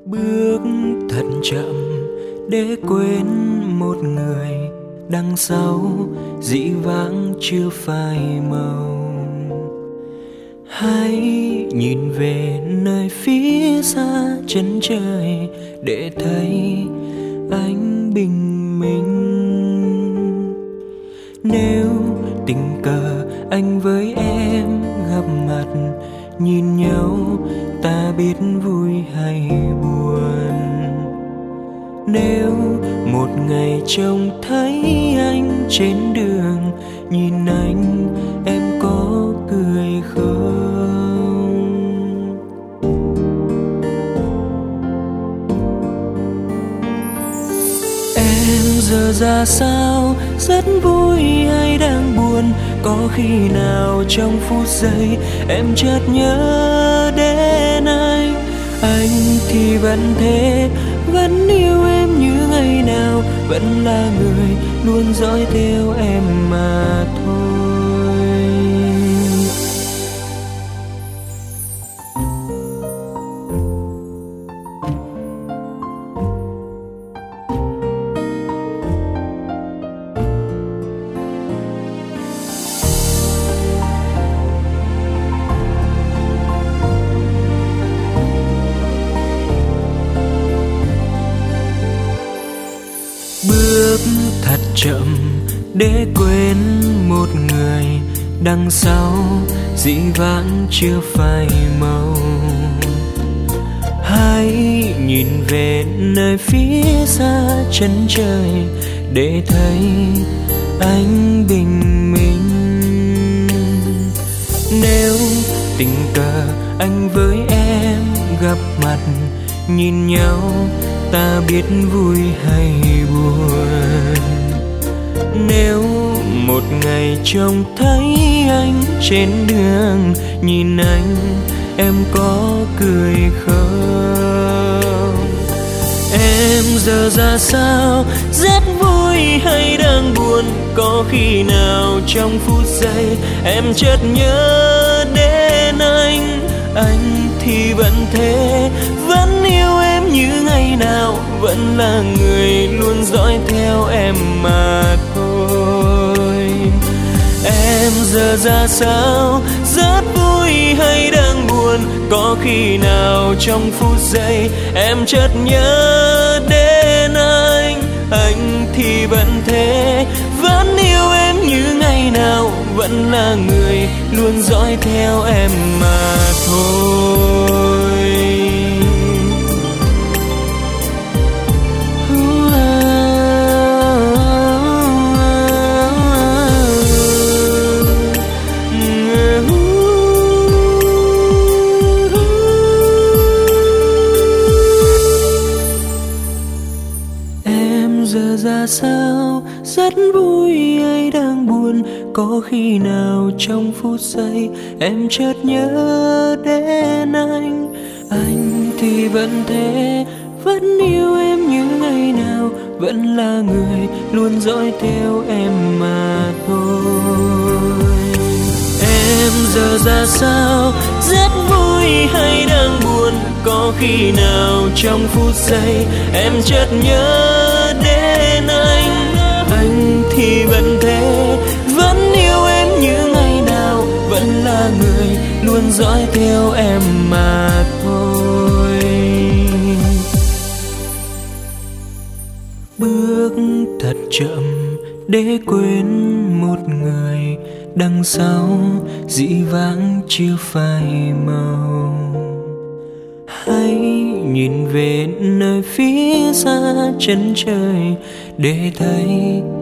Bước thật chậm để quên một người, đằng sau dĩ vãng chưa phai màu. Hãy nhìn về nơi phía xa chân trời để thấy ánh bình minh. Nếu tình cờ anh với em gặp mặt, nhìn nhau ta biết vui hay buồn. Nếu một ngày trông thấy anh trên đường, nhìn anh em có cười không? Em giờ ra sao, rất vui hay đang buồn? Có khi nào trong phút giây em chợt nhớ đến anh? Anh thì vẫn thế, vẫn yêu em như ngày nào, vẫn là người luôn dõi theo em mà thôi. Bước thật chậm để quên một người, đằng sau dĩ vãng chưa phai màu. Hãy nhìn về nơi phía xa chân trời để thấy ánh bình minh. Nếu tình cờ anh với em gặp mặt, nhìn nhau ta biết vui hay buồn. Nếu một ngày trông thấy anh trên đường, nhìn anh em có cười không? Em giờ ra sao, rất vui hay đang buồn? Có khi nào trong phút giây em chợt nhớ đến anh? Anh thì vẫn thế, vẫn yêu em như ngày nào, vẫn là người luôn dõi theo em mà thôi. Em giờ ra sao, rất vui hay đang buồn? Có khi nào trong phút giây em chợt nhớ đến anh? Anh thì vẫn thế, vẫn yêu em như ngày nào, vẫn là người luôn dõi theo em mà thôi. Em giờ ra sao, rất vui hay đang buồn? Có khi nào trong phút giây em chợt nhớ đến anh? Anh thì vẫn thế, vẫn yêu em như ngày nào, vẫn là người luôn dõi theo em mà thôi. Em giờ ra sao, rất vui hay đang buồn? Có khi nào trong phút giây em chợt nhớ đến anh? Anh thì vẫn thế, vẫn yêu em như ngày nào, vẫn là người luôn dõi theo em mà thôi. Bước thật chậm để quên một người, đằng sau dĩ vãng chưa phai màu. Hãy nhìn về nơi phía xa chân trời để thấy